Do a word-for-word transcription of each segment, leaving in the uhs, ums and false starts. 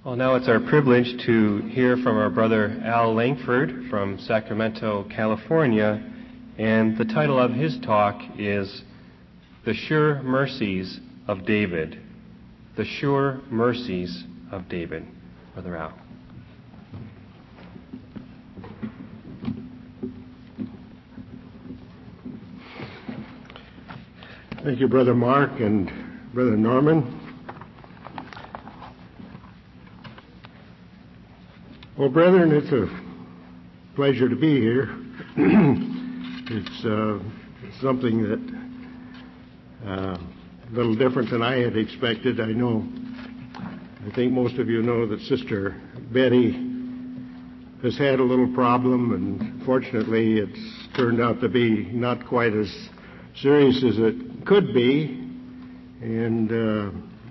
Well, now it's our privilege to hear from our brother Al Langford from Sacramento, California, and the title of his talk is The Sure Mercies of David. The Sure Mercies of David. Brother Al. Thank you, Brother Mark and Brother Norman. Well, brethren, it's a pleasure to be here. It's uh, something that uh, a little different than I had expected. I know, I think most of you know that Sister Betty has had a little problem, and fortunately it's turned out to be not quite as serious as it could be. And uh,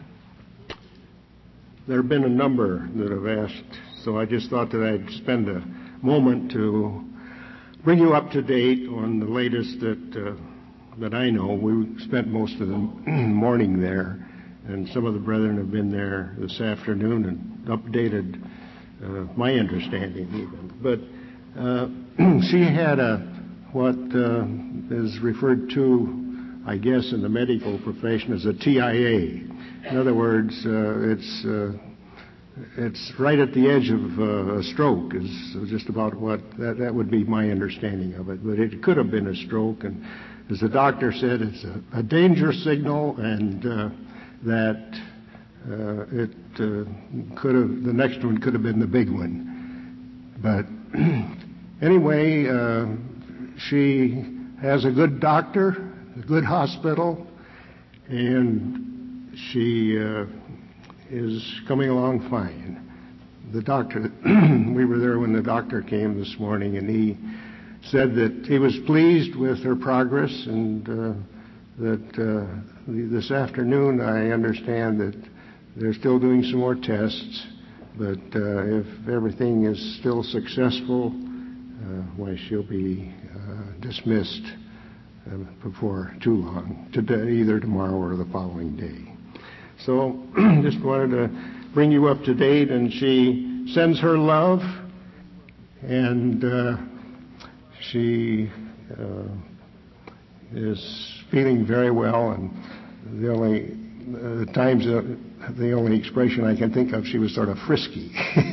there have been a number that have asked, so I just thought that I'd spend a moment to bring you up to date on the latest that uh, that I know. We spent most of the morning there, and some of the brethren have been there this afternoon and updated uh, my understanding even. But uh, she had a what uh, is referred to, I guess, in the medical profession as a T I A. In other words, uh, it's uh, It's right at the edge of uh, a stroke is just about what, that, that would be my understanding of it. But it could have been a stroke, and as the doctor said, it's a, a danger signal, and uh, that uh, it uh, could have, the next one could have been the big one. But anyway, uh, she has a good doctor, a good hospital, and she uh, is coming along fine. The doctor, we were there when the doctor came this morning, and he said that he was pleased with her progress, and uh, that uh, this afternoon I understand that they're still doing some more tests, but uh, if everything is still successful, uh, why, she'll be uh, dismissed uh, before too long, today, either tomorrow or the following day. So just wanted to bring you up to date, and she sends her love, and uh, she uh, is feeling very well, and the only uh, times, uh, the only expression I can think of, she was sort of frisky.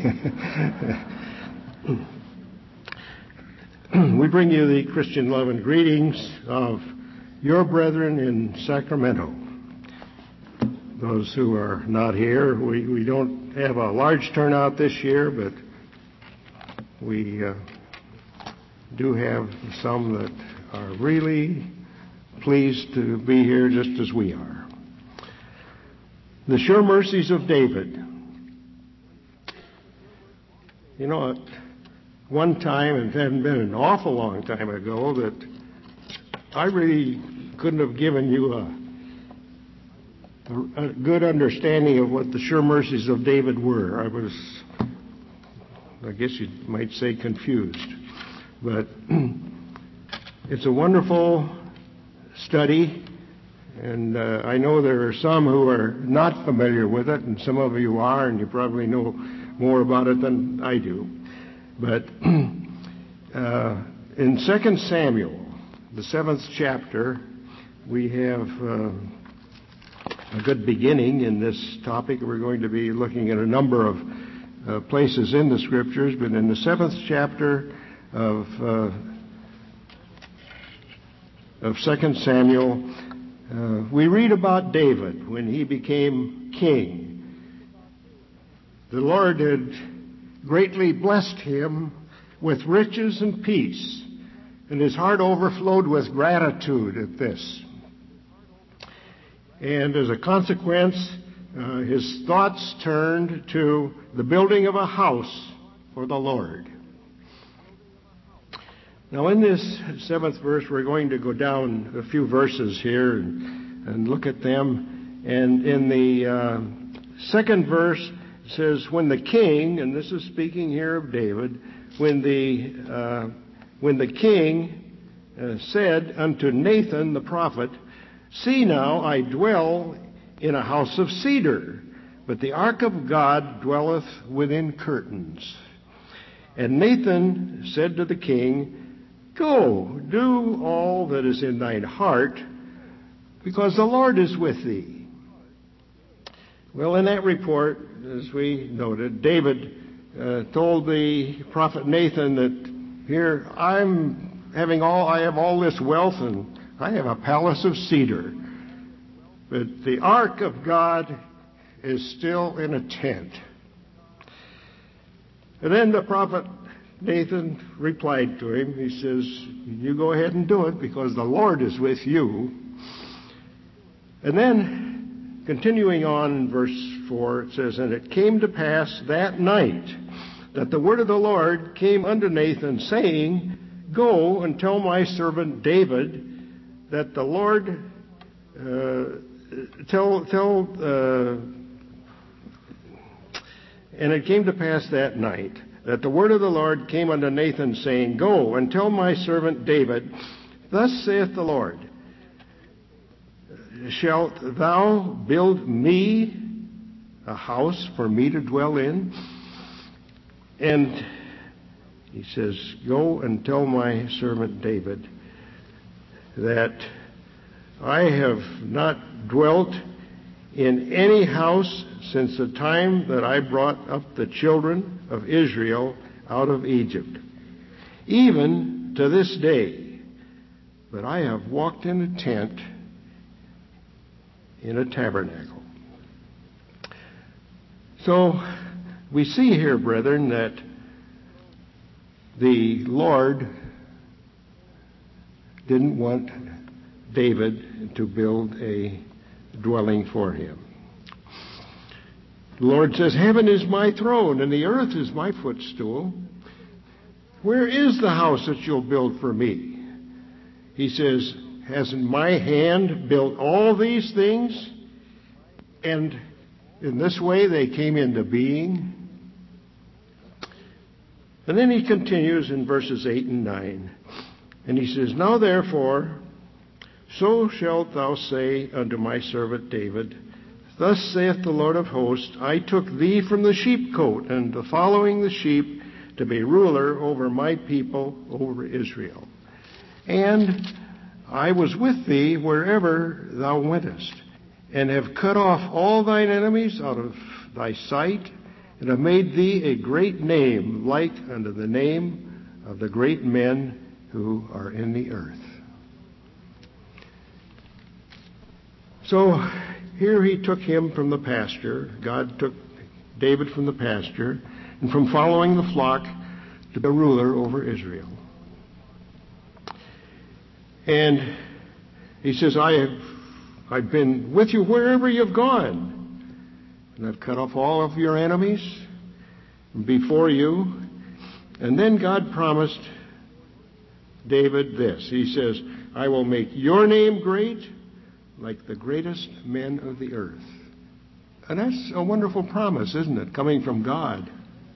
We bring you the Christian love and greetings of your brethren in Sacramento. Those who are not here, we, we don't have a large turnout this year, but we uh, do have some that are really pleased to be here just as we are. The sure mercies of David. You know, at one time, it hadn't been an awful long time ago, that I really couldn't have given you a a good understanding of what the sure mercies of David were. I was, I guess you might say, confused. But it's a wonderful study, and uh, I know there are some who are not familiar with it, and some of you are, and you probably know more about it than I do. But uh, in Second Samuel, the seventh chapter, we have Uh, a good beginning in this topic. We're going to be looking at a number of uh, places in the Scriptures, but in the seventh chapter of uh, of Second Samuel, uh, we read about David when he became king. The Lord had greatly blessed him with riches and peace, and his heart overflowed with gratitude at this. And as a consequence, uh, his thoughts turned to the building of a house for the Lord. Now, in this seventh verse, we're going to go down a few verses here and, and look at them. And in the uh, second verse, it says, when the king, and this is speaking here of David, when the, uh, when the king uh, said unto Nathan the prophet, see now, I dwell in a house of cedar, but the ark of God dwelleth within curtains. And Nathan said to the king, Go, do all that is in thine heart, because the Lord is with thee. Well, in that report, as we noted, David uh, told the prophet Nathan that here I'm having all, I have all this wealth and I have a palace of cedar, but the ark of God is still in a tent. And then the prophet Nathan replied to him. He says, You go ahead and do it because the Lord is with you. And then, continuing on in verse four, it says, And it came to pass that night that the word of the Lord came unto Nathan, saying, Go and tell my servant David that the Lord, uh, tell, tell, uh, and it came to pass that night that the word of the Lord came unto Nathan, saying, Go and tell my servant David, Thus saith the Lord, Shalt thou build me a house for me to dwell in? And he says, Go and tell my servant David that I have not dwelt in any house since the time that I brought up the children of Israel out of Egypt, even to this day. But I have walked in a tent, in a tabernacle. So we see here, brethren, that the Lord didn't want David to build a dwelling for him. The Lord says, Heaven is my throne, and the earth is my footstool. Where is the house that you'll build for me? He says, Hasn't my hand built all these things? And in this way they came into being. And then he continues in verses eight and nine. And he says, Now therefore, so shalt thou say unto my servant David, Thus saith the Lord of hosts, I took thee from the sheepcote, and the following the sheep, to be ruler over my people, over Israel. And I was with thee wherever thou wentest, and have cut off all thine enemies out of thy sight, and have made thee a great name, like unto the name of the great men who are in the earth. So here he took him from the pasture. God took David from the pasture and from following the flock to be a ruler over Israel. And he says, I have I've been with you wherever you've gone, and I've cut off all of your enemies before you. And then God promised David this. He says, I will make your name great, like the greatest men of the earth. And that's a wonderful promise, isn't it, coming from God?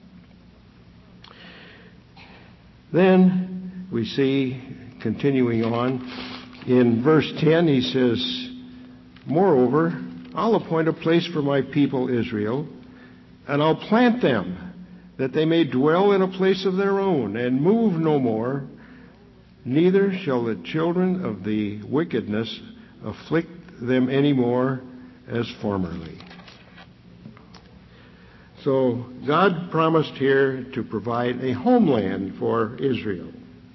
Then we see, continuing on, in verse ten, he says, Moreover, I'll appoint a place for my people Israel, and I'll plant them, that they may dwell in a place of their own, and move no more, neither shall the children of the wickedness afflict them any more as formerly. So God promised here to provide a homeland for Israel.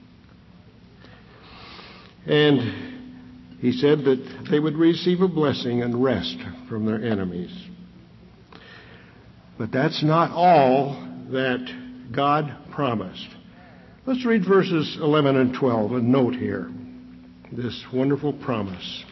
And he said that they would receive a blessing and rest from their enemies. But that's not all that God promised. Let's read verses eleven and twelve and note here this wonderful promise.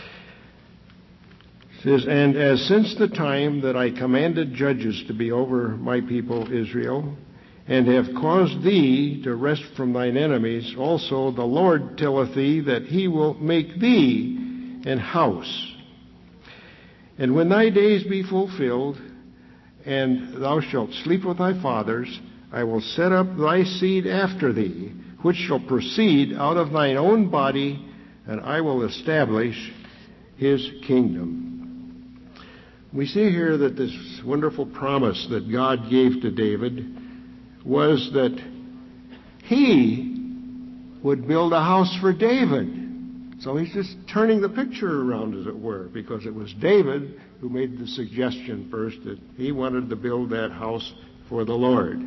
It says, And as since the time that I commanded judges to be over my people Israel, and have caused thee to rest from thine enemies, also the Lord telleth thee that he will make thee an house. And when thy days be fulfilled, and thou shalt sleep with thy fathers, I will set up thy seed after thee, which shall proceed out of thine own body, and I will establish his kingdom. We see here that this wonderful promise that God gave to David was that he would build a house for David. So he's just turning the picture around, as it were, because it was David who made the suggestion first that he wanted to build that house for the Lord.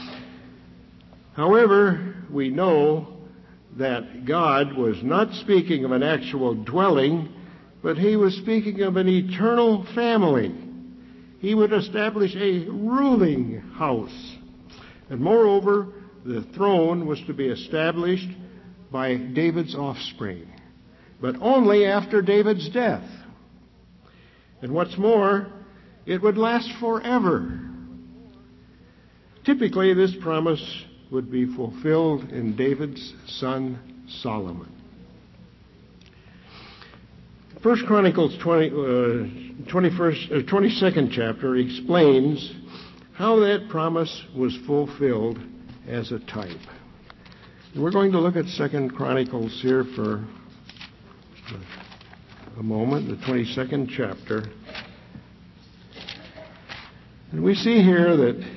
However, we know that God was not speaking of an actual dwelling, but he was speaking of an eternal family. He would establish a ruling house. And moreover, the throne was to be established by David's offspring, but only after David's death. And what's more, it would last forever. Typically, this promise would be fulfilled in David's son Solomon. First Chronicles twenty, uh, twenty-first, uh, twenty-second chapter explains how that promise was fulfilled as a type. And we're going to look at Second Chronicles here for a moment, the twenty-second chapter. And we see here that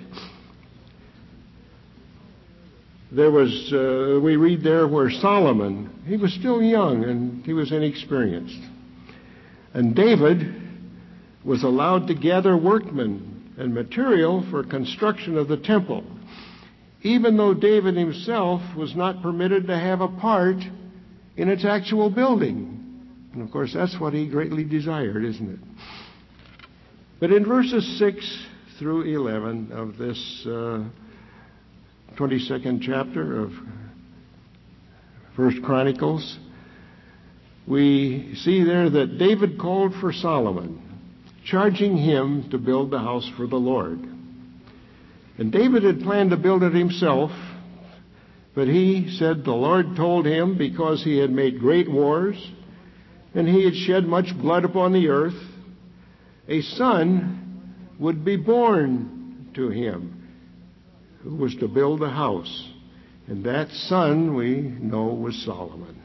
there was, uh, we read there where Solomon, he was still young and he was inexperienced. And David was allowed to gather workmen and material for construction of the temple, even though David himself was not permitted to have a part in its actual building. And of course, that's what he greatly desired, isn't it? But in verses six through eleven of this uh, twenty-second chapter of First Chronicles, we see there that David called for Solomon, charging him to build the house for the Lord. And David had planned to build it himself, but he said the Lord told him, because he had made great wars and he had shed much blood upon the earth, a son would be born to him who was to build a house. And that son, we know, was Solomon.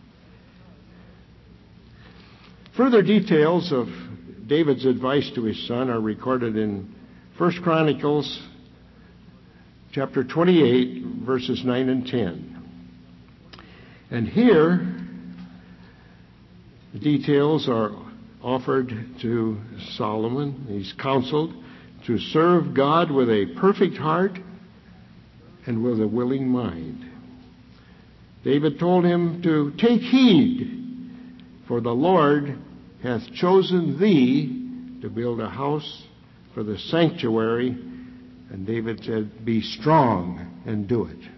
Further details of David's advice to his son are recorded in First Chronicles chapter twenty-eight, verses nine and ten. And here, the details are offered to Solomon. He's counseled to serve God with a perfect heart and with a willing mind. David told him to take heed, for the Lord hath chosen thee to build a house for the sanctuary. And David said, be strong and do it.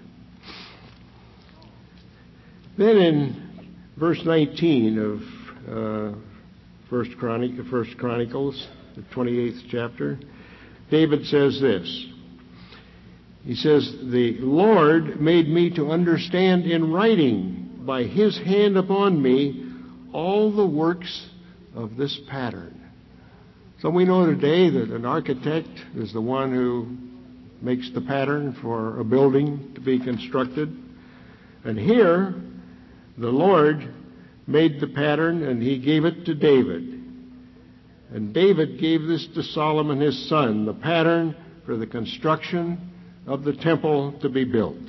Then in verse nineteen of uh, First, Chronic- First Chronicles, the twenty-eighth chapter, David says this. He says, the Lord made me to understand in writing by his hand upon me all the works of this pattern. So we know today that an architect is the one who makes the pattern for a building to be constructed. And here, the Lord made the pattern and he gave it to David. And David gave this to Solomon his son, the pattern for the construction of the temple to be built.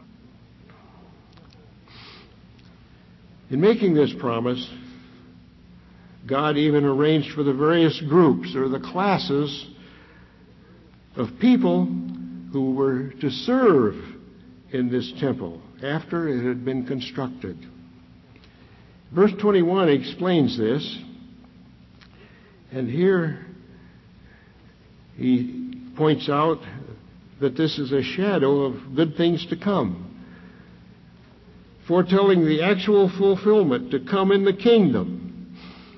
In making this promise, God even arranged for the various groups or the classes of people who were to serve in this temple after it had been constructed. Verse twenty-one explains this, and here he points out that this is a shadow of good things to come, foretelling the actual fulfillment to come in the kingdom.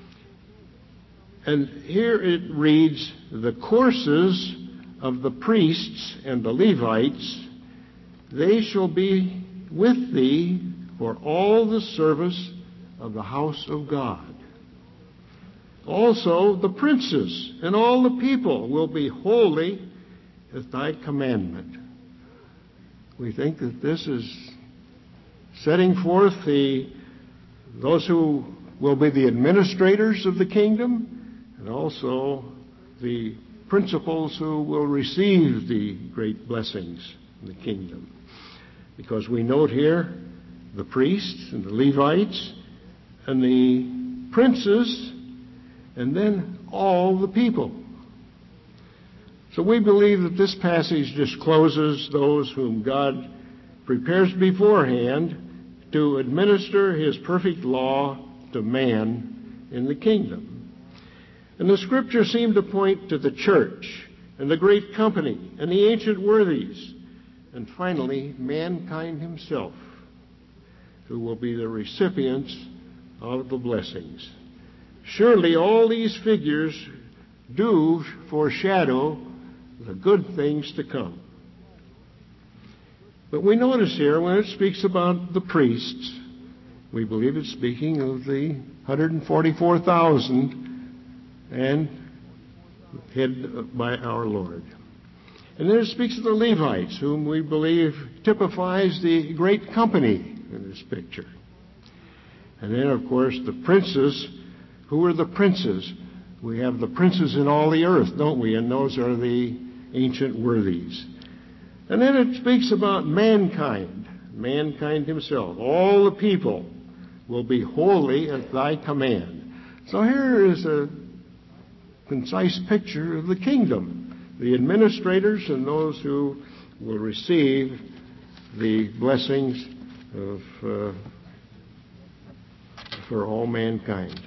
And here it reads, the courses of the priests and the Levites, they shall be with thee for all the service of the house of God. Also the princes and all the people will be holy as thy commandment. We think that this is setting forth the those who will be the administrators of the kingdom, and also the principals who will receive the great blessings in the kingdom. Because we note here the priests and the Levites and the princes and then all the people. So we believe that this passage discloses those whom God prepares beforehand to administer his perfect law to man in the kingdom. And the scriptures seem to point to the church and the great company and the ancient worthies and finally mankind himself, who will be the recipients of the blessings. Surely all these figures do foreshadow the good things to come. But we notice here when it speaks about the priests, we believe it's speaking of the one hundred forty-four thousand and head by our Lord. And then it speaks of the Levites, whom we believe typifies the great company in this picture. And then, of course, the princes. Who are the princes? We have the princes in all the earth, don't we? And those are the ancient worthies. And then it speaks about mankind, mankind himself. All the people will be holy at thy command. So here is a concise picture of the kingdom, the administrators and those who will receive the blessings of uh, for all mankind.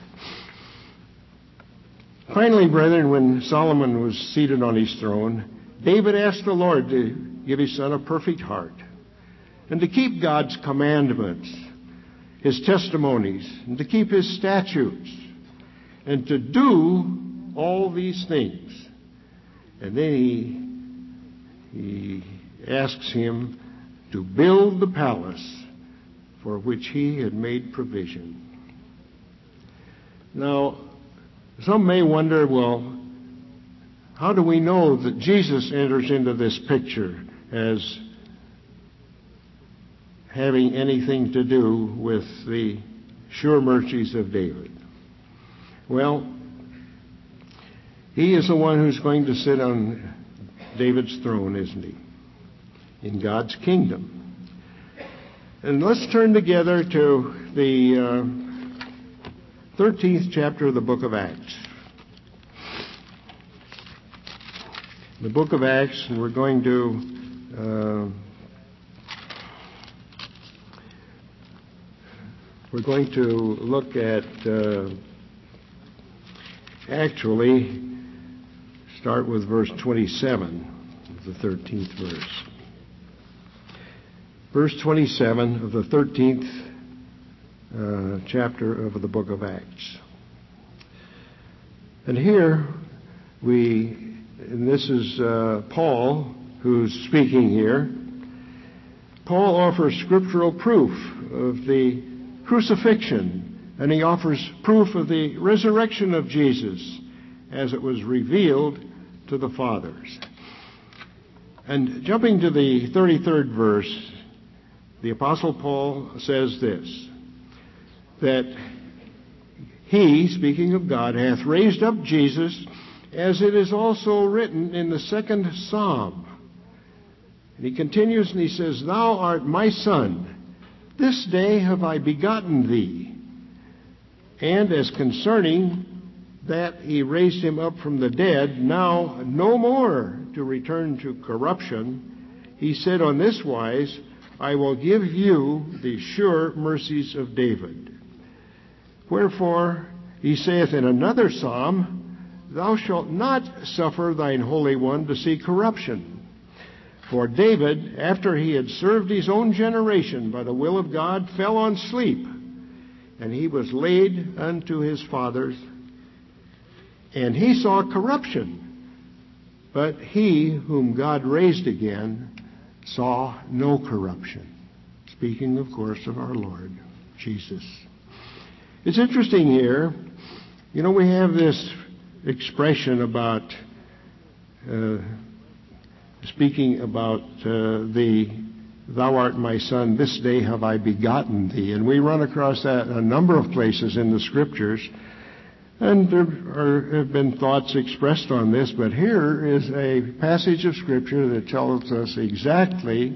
Finally, brethren, when Solomon was seated on his throne, David asked the Lord to give his son a perfect heart and to keep God's commandments, his testimonies, and to keep his statutes, and to do all these things. And then he, he asks him to build the palace for which he had made provision. Now, some may wonder, well, how do we know that Jesus enters into this picture as having anything to do with the sure mercies of David? Well, he is the one who's going to sit on David's throne, isn't he? In God's kingdom. And let's turn together to the uh, thirteenth chapter of the book of Acts. The book of Acts, and we're going to uh, we're going to look at uh, actually start with verse twenty-seven of the thirteenth verse. Verse twenty-seven of the thirteenth uh, chapter of the book of Acts. And here we, and this is uh, Paul who's speaking here. Paul offers scriptural proof of the crucifixion, and he offers proof of the resurrection of Jesus as it was revealed to the fathers. And jumping to the thirty-third verse, the Apostle Paul says this, that he, speaking of God, hath raised up Jesus, as it is also written in the second Psalm. And he continues and he says, Thou art my son, this day have I begotten thee. And as concerning that he raised him up from the dead, now no more to return to corruption, he said on this wise, I will give you the sure mercies of David. Wherefore he saith in another psalm, Thou shalt not suffer thine Holy One to see corruption. For David, after he had served his own generation by the will of God, fell on sleep, and he was laid unto his fathers, and he saw corruption. But he whom God raised again saw no corruption. Speaking, of course, of our Lord Jesus. It's interesting here, you know, we have this expression about uh, speaking about uh, the Thou art my son, this day have I begotten thee. And we run across that in a number of places in the Scriptures. And there are, have been thoughts expressed on this, but here is a passage of Scripture that tells us exactly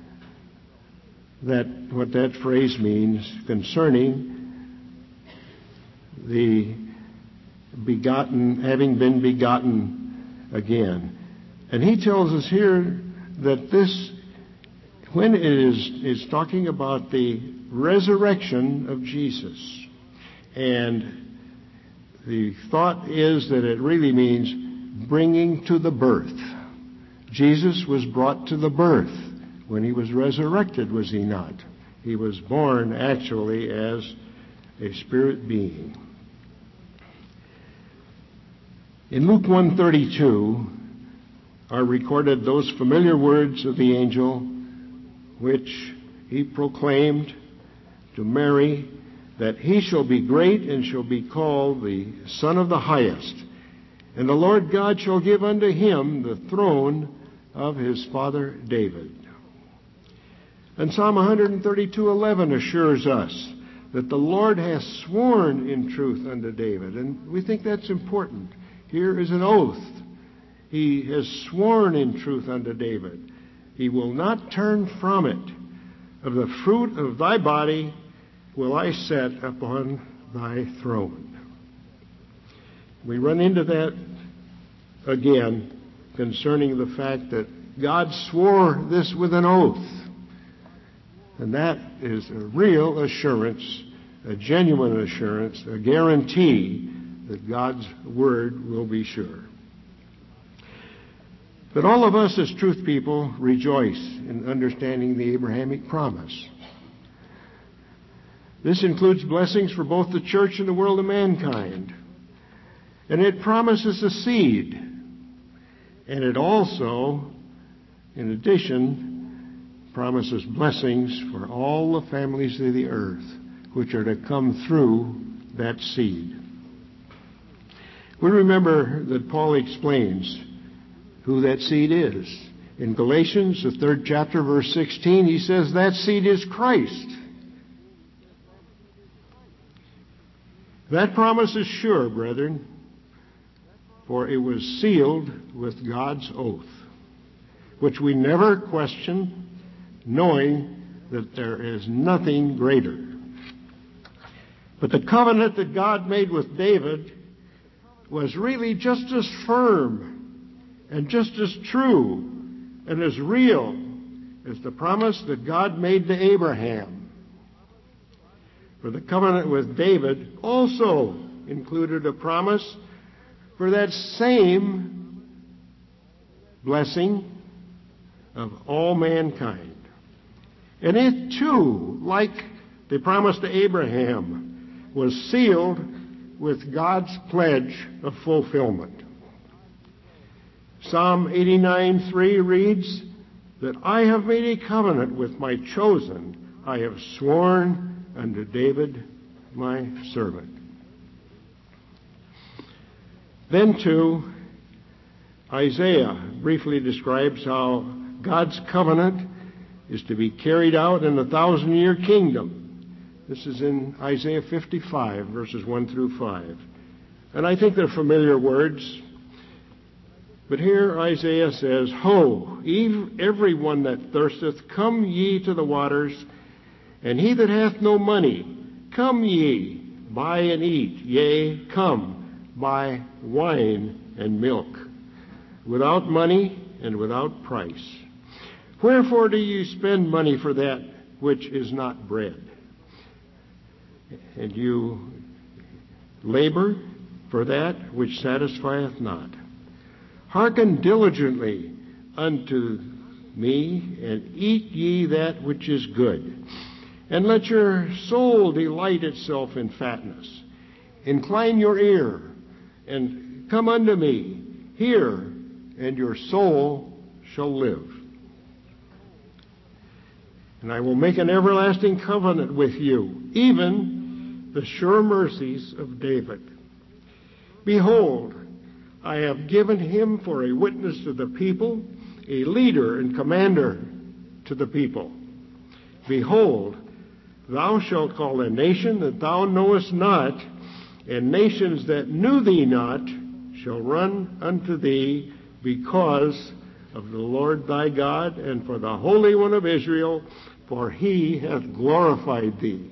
that what that phrase means concerning the begotten, having been begotten again. And he tells us here that this, when it is, is talking about the resurrection of Jesus, and the thought is that it really means bringing to the birth. Jesus was brought to the birth when he was resurrected, was he not? He was born actually as a spirit being. In Luke one thirty-two are recorded those familiar words of the angel which he proclaimed to Mary, that he shall be great and shall be called the Son of the Highest. And the Lord God shall give unto him the throne of his father David. And Psalm one thirty-two eleven assures us that the Lord hath sworn in truth unto David. And we think that's important. Here is an oath. He has sworn in truth unto David. He will not turn from it. Of the fruit of thy body will I set upon thy throne. We run into that again concerning the fact that God swore this with an oath. And that is a real assurance, a genuine assurance, a guarantee that God's word will be sure. But all of us as truth people rejoice in understanding the Abrahamic promise. This includes blessings for both the church and the world of mankind. And it promises a seed. And it also, in addition, promises blessings for all the families of the earth, which are to come through that seed. We remember that Paul explains who that seed is. In Galatians, the third chapter, verse sixteen, he says that seed is Christ. That promise is sure, brethren, for it was sealed with God's oath, which we never question, knowing that there is nothing greater. But the covenant that God made with David was really just as firm and just as true and as real as the promise that God made to Abraham. For the covenant with David also included a promise for that same blessing of all mankind. And it too, like the promise to Abraham, was sealed with God's pledge of fulfillment. Psalm eighty-nine three reads that I have made a covenant with my chosen. I have sworn unto David, my servant. Then, too, Isaiah briefly describes how God's covenant is to be carried out in the thousand-year kingdom. This is in Isaiah fifty-five, verses one through five. And I think they're familiar words. But here Isaiah says, Ho, every one that thirsteth, come ye to the waters, and he that hath no money, come ye, buy and eat, yea, come, buy wine and milk, without money and without price. Wherefore do you spend money for that which is not bread? And you labor for that which satisfieth not. Hearken diligently unto me, and eat ye that which is good. And let your soul delight itself in fatness. Incline your ear, and come unto me. Hear, and your soul shall live. And I will make an everlasting covenant with you, even the sure mercies of David. Behold, I have given him for a witness to the people, a leader and commander to the people. Behold, thou shalt call a nation that thou knowest not, and nations that knew thee not shall run unto thee because of the Lord thy God, and for the Holy One of Israel, for he hath glorified thee.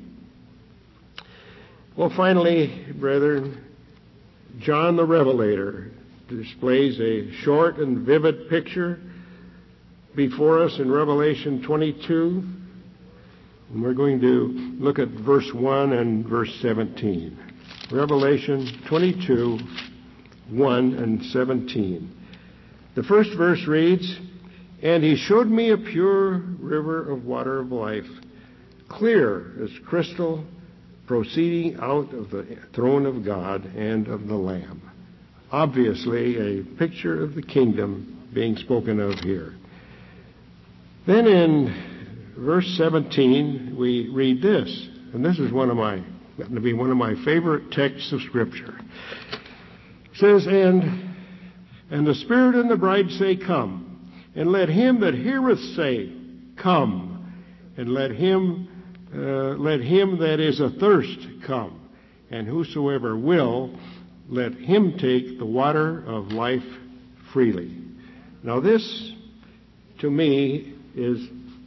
Well, finally, brethren, John the Revelator displays a short and vivid picture before us in Revelation twenty-two. And we're going to look at verse one and verse seventeen. Revelation twenty-two, one and seventeen. The first verse reads, "And he showed me a pure river of water of life, clear as crystal, proceeding out of the throne of God and of the Lamb." Obviously, a picture of the kingdom being spoken of here. Then in verse seventeen, we read this, and this is one of my, going to be one of my favorite texts of Scripture. It says, and And the Spirit and the bride say, Come. And let him that heareth say, Come. And let him, uh, let him that is athirst come. And whosoever will, let him take the water of life freely. Now this, to me, is,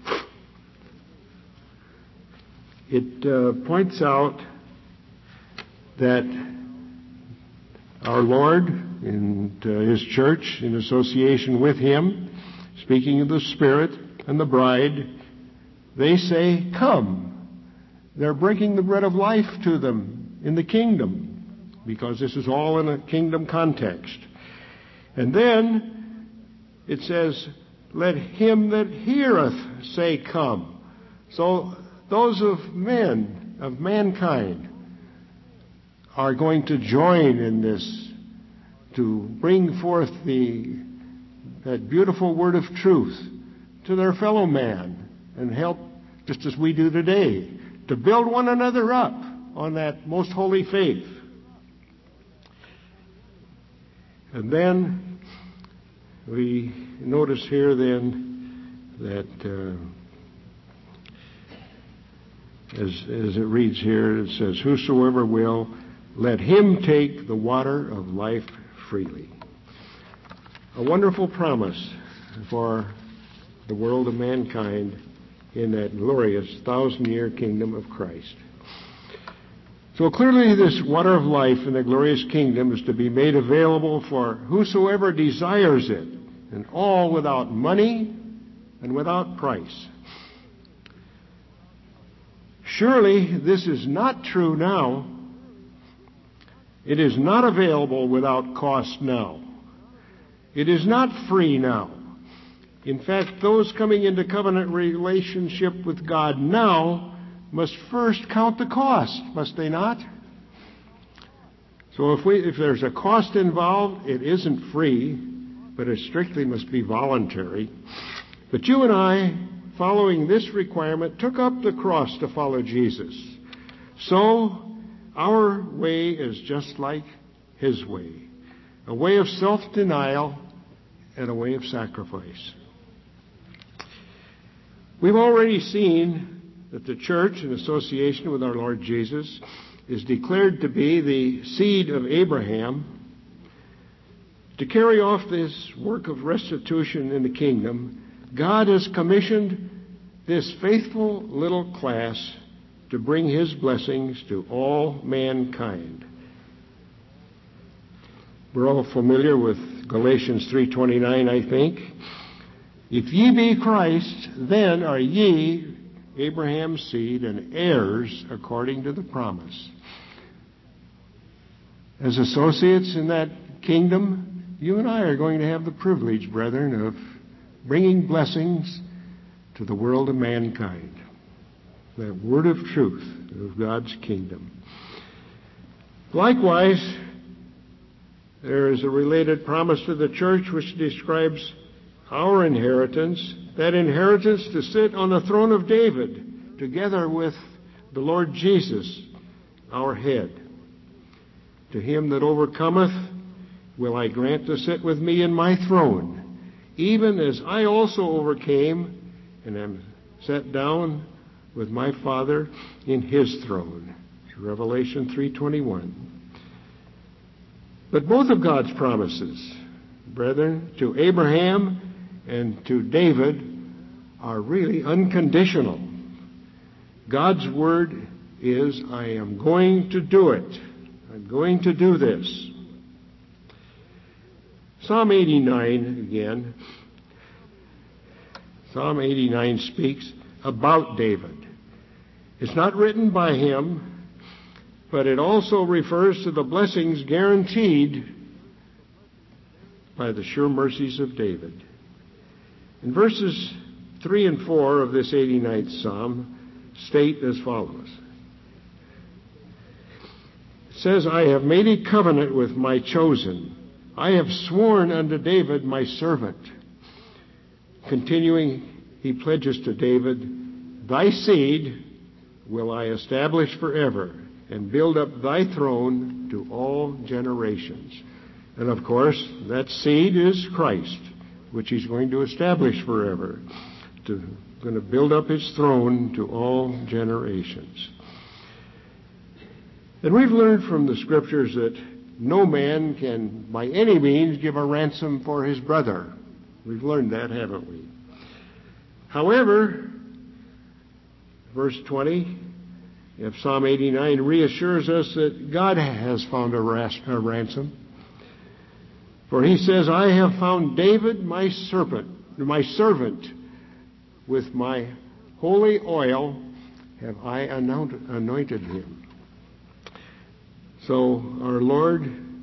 it uh, points out that our Lord and uh, His church, in association with Him, speaking of the Spirit and the bride, they say, Come. They're breaking the bread of life to them in the kingdom, because this is all in a kingdom context. And then it says, Let him that heareth say, Come. So those of men, of mankind, are going to join in this to bring forth the that beautiful word of truth to their fellow man and help, just as we do today, to build one another up on that most holy faith. And then we notice here then that uh, as, as it reads here, it says, Whosoever will, let him take the water of life freely. A wonderful promise for the world of mankind in that glorious thousand-year kingdom of Christ. So clearly this water of life in the glorious kingdom is to be made available for whosoever desires it, and all without money and without price. Surely this is not true now. It is not available without cost now. It is not free now. In fact, those coming into covenant relationship with God now must first count the cost, must they not? So if we, if there's a cost involved, it isn't free, but it strictly must be voluntary. But you and I, following this requirement, took up the cross to follow Jesus. So our way is just like His way, a way of self-denial and a way of sacrifice. We've already seen that the church, in association with our Lord Jesus, is declared to be the seed of Abraham. To carry off this work of restitution in the kingdom, God has commissioned this faithful little class to bring His blessings to all mankind. We're all familiar with Galatians three twenty-nine, I think. If ye be Christ, then are ye Abraham's seed and heirs according to the promise. As associates in that kingdom, you and I are going to have the privilege, brethren, of bringing blessings to the world of mankind. That word of truth of God's kingdom. Likewise, there is a related promise to the church which describes our inheritance, that inheritance to sit on the throne of David together with the Lord Jesus, our head. To him that overcometh will I grant to sit with me in my throne, even as I also overcame and am set down with my Father in His throne. Revelation three twenty-one. But both of God's promises, brethren, to Abraham and to David are really unconditional. God's word is, I am going to do it. I'm going to do this. Psalm eighty-nine, again. Psalm eighty-nine speaks about David. It's not written by him, but it also refers to the blessings guaranteed by the sure mercies of David. In verses three and four of this eighty-ninth Psalm state as follows. It says, I have made a covenant with my chosen. I have sworn unto David my servant. Continuing, he pledges to David, thy seed will I establish forever and build up thy throne to all generations. And of course, that seed is Christ, which he's going to establish forever, to, going to build up his throne to all generations. And we've learned from the Scriptures that no man can by any means give a ransom for his brother. We've learned that, haven't we? However, verse twenty of Psalm eighty-nine reassures us that God has found a, ras- a ransom. For he says, I have found David my servant, my servant, with my holy oil have I anointed him. So our Lord,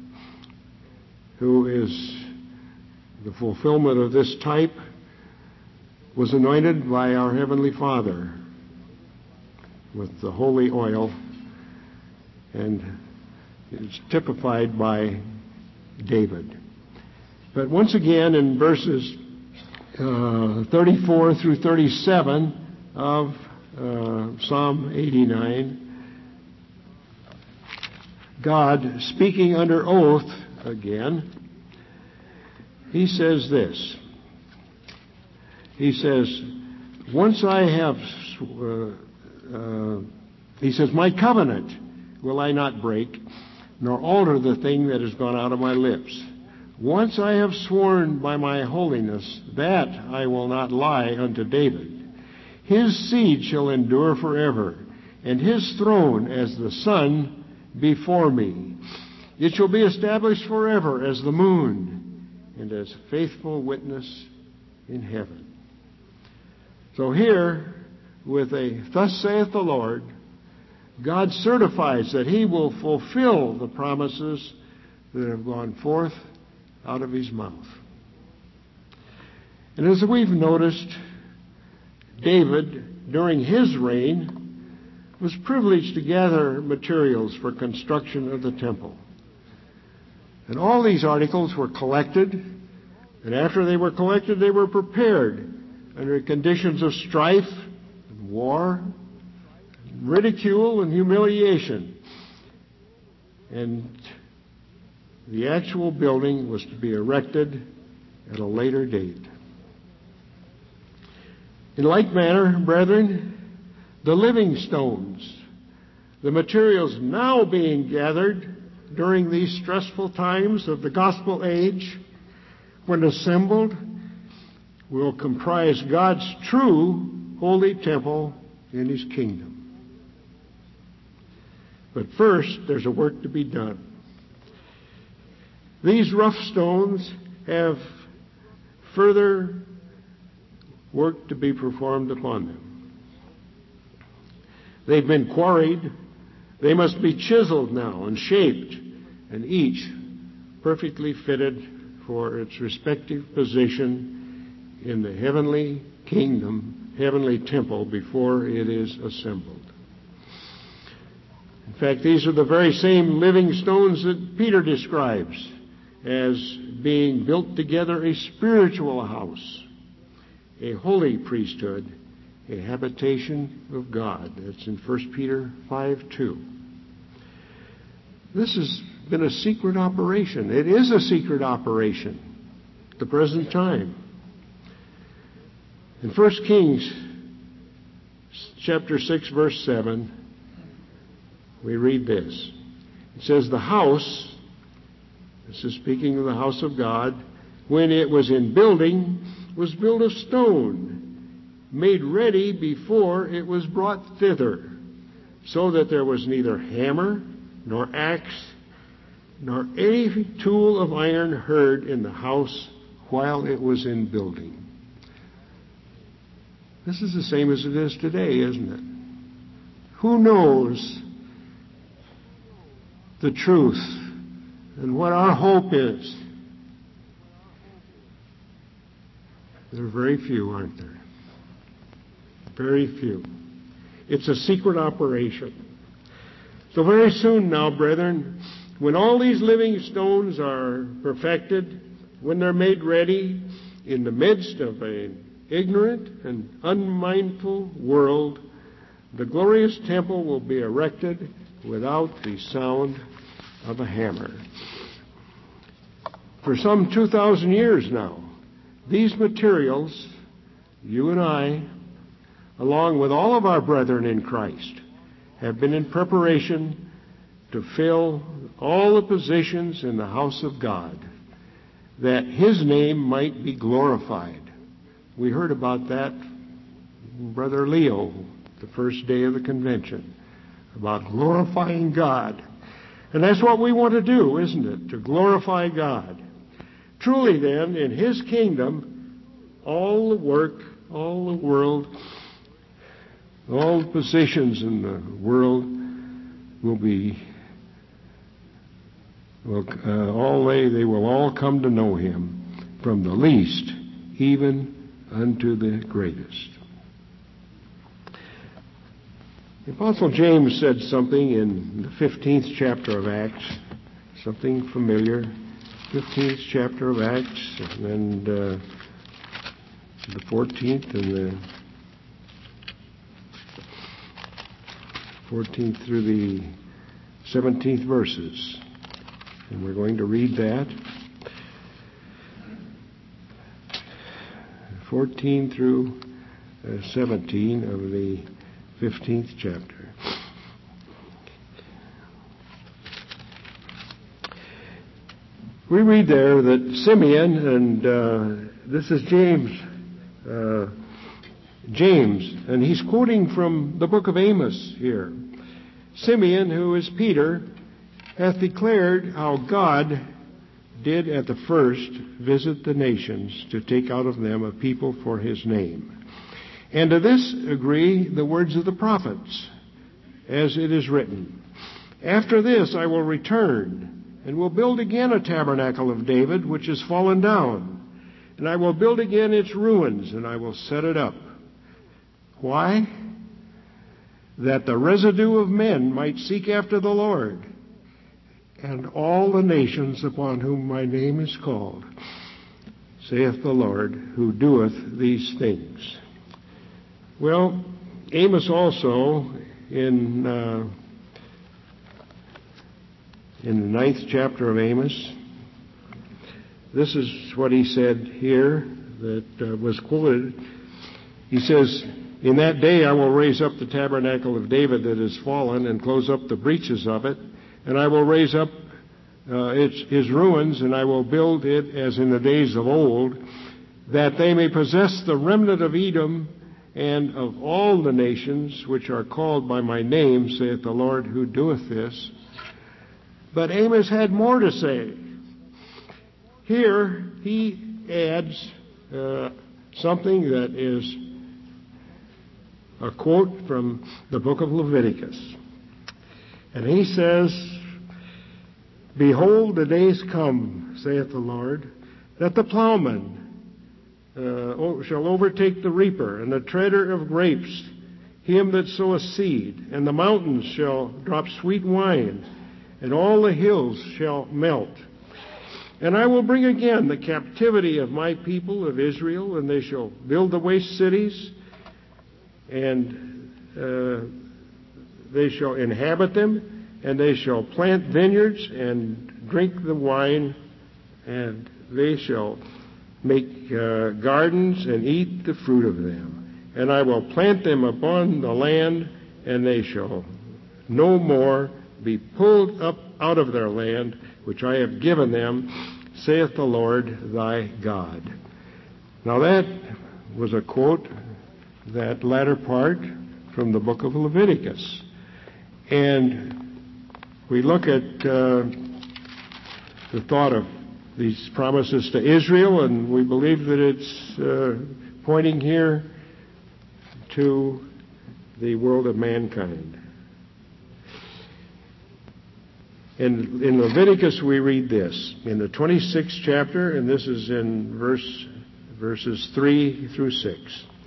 who is the fulfillment of this type, was anointed by our Heavenly Father with the holy oil, and is typified by David. But once again, in verses uh, thirty-four through thirty-seven of uh, Psalm eighty-nine, God, speaking under oath again, he says this. He says, once I have, uh, uh, he says, my covenant will I not break, nor alter the thing that has gone out of my lips. Once I have sworn by my holiness, that I will not lie unto David. His seed shall endure forever, and his throne as the sun before me. It shall be established forever as the moon, and as faithful witness in heaven. So here, with a thus saith the Lord, God certifies that he will fulfill the promises that have gone forth out of his mouth. And as we've noticed, David, during his reign, was privileged to gather materials for construction of the temple. And all these articles were collected, and after they were collected, they were prepared under conditions of strife and war, ridicule and humiliation. And the actual building was to be erected at a later date. In like manner, brethren, the living stones, the materials now being gathered during these stressful times of the gospel age, when assembled, will comprise God's true holy temple in his kingdom. But first, there's a work to be done. These rough stones have further work to be performed upon them. They've been quarried. They must be chiseled now and shaped, and each perfectly fitted for its respective position in the heavenly kingdom, heavenly temple, before it is assembled. In fact, these are the very same living stones that Peter describes as being built together a spiritual house, a holy priesthood, a habitation of God. That's in First Peter five two. This has been a secret operation. It is a secret operation at the present time. In First Kings chapter six, verse seven, we read this. It says, the house this is speaking of the house of God, when it was in building, was built of stone, made ready before it was brought thither, so that there was neither hammer, nor axe, nor any tool of iron heard in the house while it was in building. This is the same as it is today, isn't it? Who knows the truth and what our hope is? There are very few, aren't there? Very few. It's a secret operation. So very soon now, brethren, when all these living stones are perfected, when they're made ready in the midst of an ignorant and unmindful world, the glorious temple will be erected without the sound of a hammer. For some two thousand years now, these materials, you and I, along with all of our brethren in Christ, have been in preparation to fill all the positions in the house of God, that His name might be glorified. We heard about that from Brother Leo the first day of the convention, about glorifying God. And that's what we want to do, isn't it? To glorify God. Truly then, in His kingdom, all the work, all the world, all the positions in the world will be, will, uh, all they, they will all come to know Him, from the least even unto the greatest. The Apostle James said something in the fifteenth chapter of Acts, something familiar. fifteenth chapter of Acts, and uh, the fourteenth and the fourteenth through the seventeenth verses. And we're going to read that. fourteen through uh, seventeen of the fifteenth chapter. We read there that Simeon, and uh, this is James, uh, James, and he's quoting from the book of Amos here. Simeon, who is Peter, hath declared how God did at the first visit the nations to take out of them a people for His name. And to this agree the words of the prophets, as it is written, After this I will return, and will build again a tabernacle of David, which is fallen down. And I will build again its ruins, and I will set it up. Why? That the residue of men might seek after the Lord, and all the nations upon whom my name is called, saith the Lord, who doeth these things. Well, Amos also, in uh, in the ninth chapter of Amos, this is what he said here that uh, was quoted. He says, In that day I will raise up the tabernacle of David that is fallen, and close up the breaches of it, and I will raise up uh, its, his ruins, and I will build it as in the days of old, that they may possess the remnant of Edom, and of all the nations which are called by my name, saith the Lord, who doeth this. But Amos had more to say. Here he adds uh, something that is a quote from the book of Leviticus. And he says, Behold, the days come, saith the Lord, that the plowman Uh, shall overtake the reaper, and the treader of grapes, him that soweth seed, and the mountains shall drop sweet wine, and all the hills shall melt. And I will bring again the captivity of my people of Israel, and they shall build the waste cities, and uh, they shall inhabit them, and they shall plant vineyards and drink the wine, and they shall make uh, gardens and eat the fruit of them. And I will plant them upon the land, and they shall no more be pulled up out of their land, which I have given them, saith the Lord thy God. Now that was a quote, that latter part, from the book of Leviticus. And we look at uh, the thought of these promises to Israel, and we believe that it's uh, pointing here to the world of mankind. In, in Leviticus we read this, in the twenty-sixth chapter, and this is in verse, verses three through six.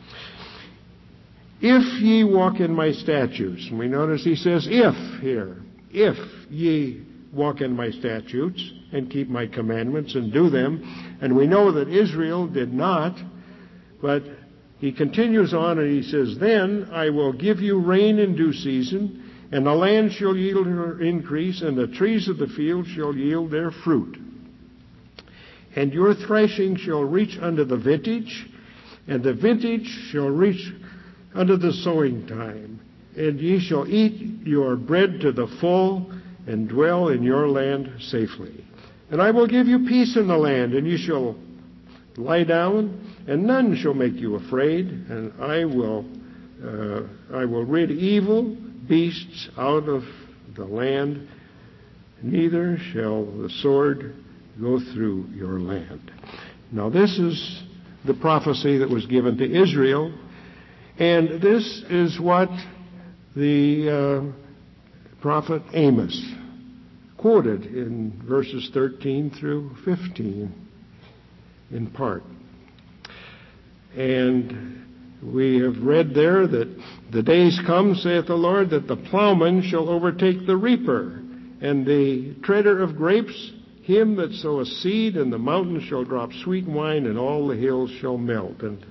If ye walk in my statutes, and we notice he says if here, if ye walk in my statutes and keep my commandments and do them, and we know that Israel did not, but he continues on and he says, then I will give you rain in due season, and the land shall yield her increase, and the trees of the field shall yield their fruit. And your threshing shall reach unto the vintage, and the vintage shall reach unto the sowing time. And ye shall eat your bread to the full, and dwell in your land safely. And I will give you peace in the land, and ye shall lie down, and none shall make you afraid, and I will uh, I will rid evil beasts out of the land, neither shall the sword go through your land. Now this is the prophecy that was given to Israel, and this is what the uh, prophet Amos quoted in verses thirteen through fifteen in part. And we have read there that the days come, saith the Lord, that the plowman shall overtake the reaper, and the treader of grapes him that soweth seed, and the mountains shall drop sweet wine, and all the hills shall melt, and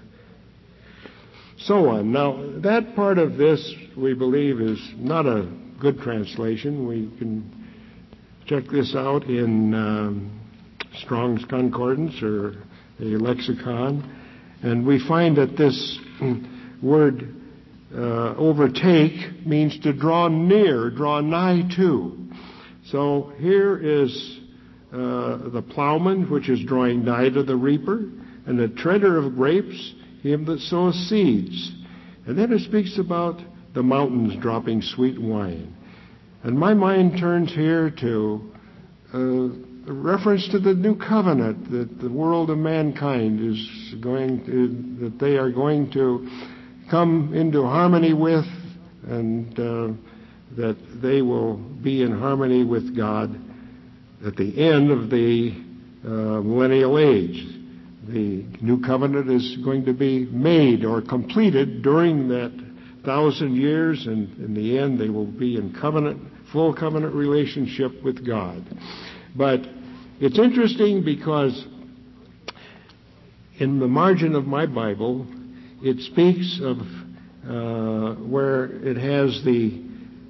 so on. Now, that part of this, we believe, is not a good translation. We can check this out in um, Strong's Concordance or a lexicon, and we find that this word uh, overtake means to draw near, draw nigh to. So here is uh, the plowman, which is drawing nigh to the reaper, and the treader of grapes, him that soweth seeds. And then it speaks about the mountains dropping sweet wine. And my mind turns here to uh, a reference to the new covenant that the world of mankind is going to, that they are going to come into harmony with, and uh, that they will be in harmony with God at the end of the uh, millennial age. The new covenant is going to be made or completed during that thousand years, and in the end they will be in covenant, full covenant relationship with God. But it's interesting because in the margin of my Bible, it speaks of uh, where it has the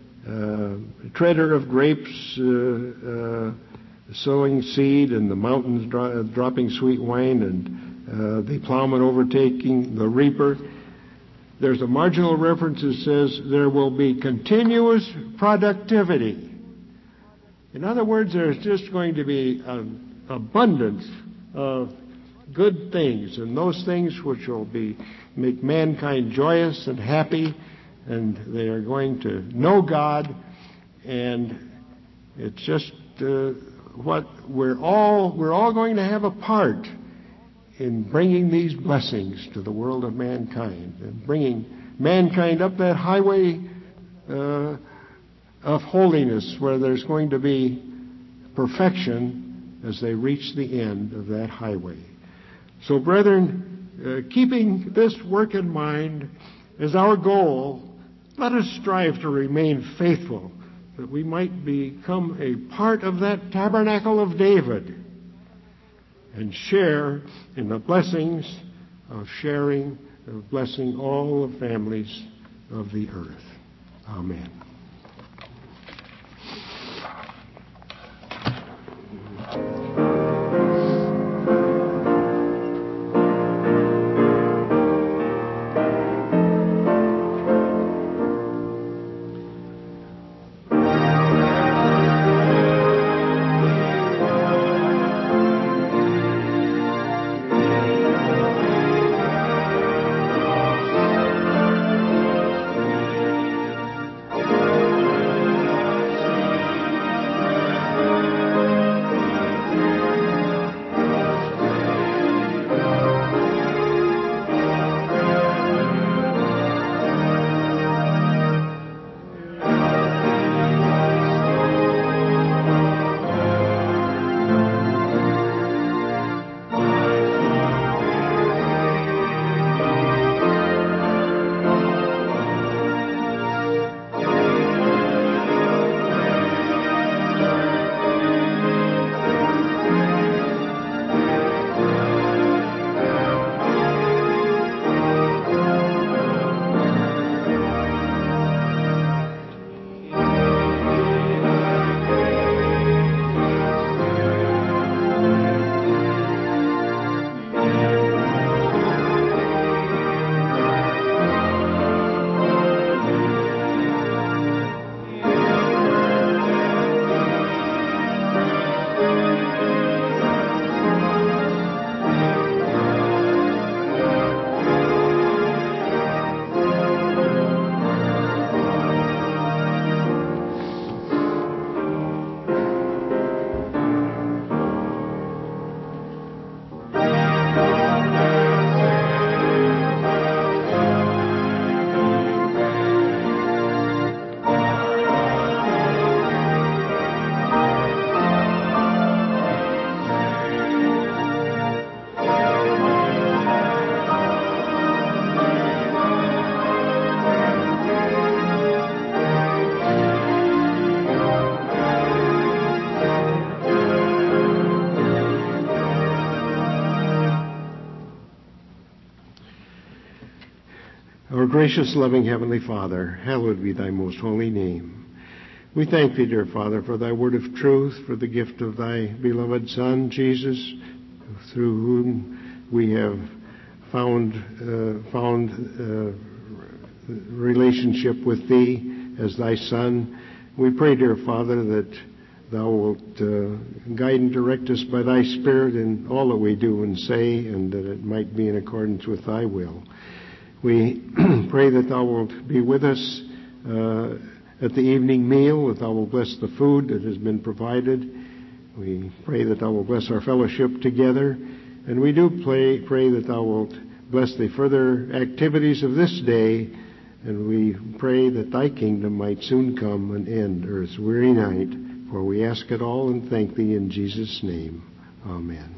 uh, treader of grapes uh, uh, sowing seed, and the mountains dro- dropping sweet wine, and uh, the plowman overtaking the reaper. There's a marginal reference that says there will be continuous productivity. In other words, there's just going to be an abundance of good things, and those things which will be make mankind joyous and happy, and they are going to know God, and it's just uh, what we're all we're all going to have a part in bringing these blessings to the world of mankind, and bringing mankind up that highway uh, of holiness, where there's going to be perfection as they reach the end of that highway. So, brethren, uh, keeping this work in mind as our goal, let us strive to remain faithful, that we might become a part of that tabernacle of David and share in the blessings of sharing, of blessing all the families of the earth. Amen. Our gracious, loving Heavenly Father, hallowed be thy most holy name. We thank thee, dear Father, for thy word of truth, for the gift of thy beloved Son, Jesus, through whom we have found uh, found uh, relationship with thee as thy Son. We pray, dear Father, that thou wilt uh, guide and direct us by thy Spirit in all that we do and say, and that it might be in accordance with thy will. We pray that thou wilt be with us uh, at the evening meal, that thou wilt bless the food that has been provided. We pray that thou wilt bless our fellowship together. And we do pray, pray that thou wilt bless the further activities of this day. And we pray that thy kingdom might soon come and end earth's weary night. For we ask it all and thank thee in Jesus' name. Amen.